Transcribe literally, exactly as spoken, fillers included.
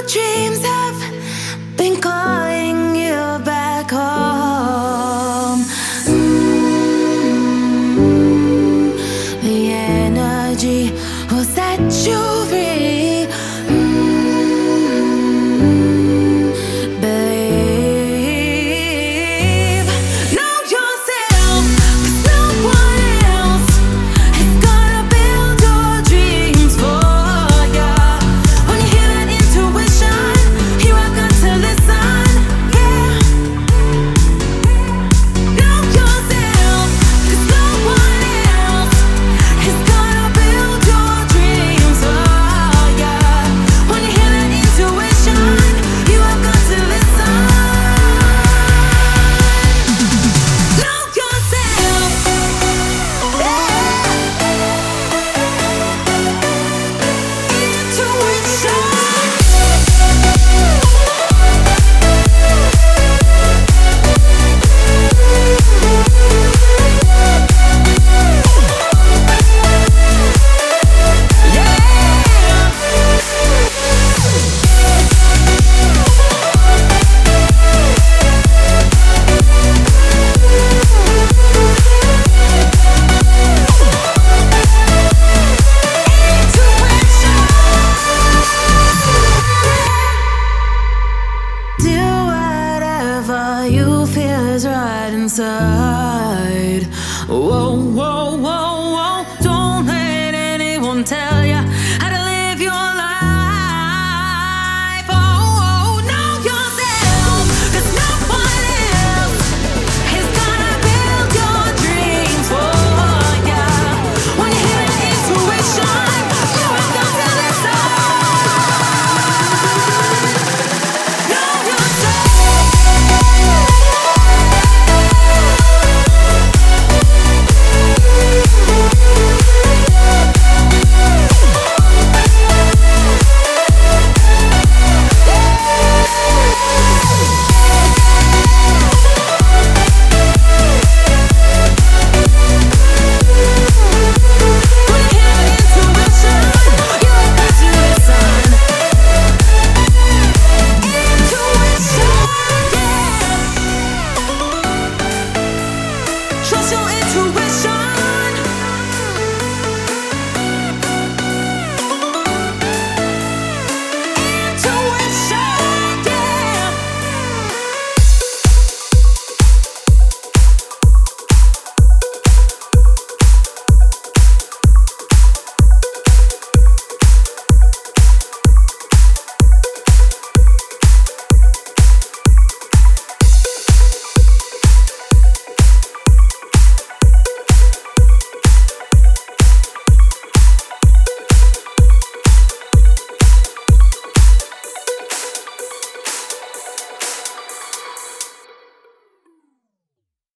dreams have been calling you back home. Mm, the energy will set you free. Mm, believe. Know yourself, 'cause no one else is gonna build your dreams for ya. When you hear that intuition, you have got to listen. Yeah. Know yourself, 'cause no one else is gonna build your dreams for ya. When you hear that intuition, you have got to listen. Know yourself. Do whatever you feel is right inside.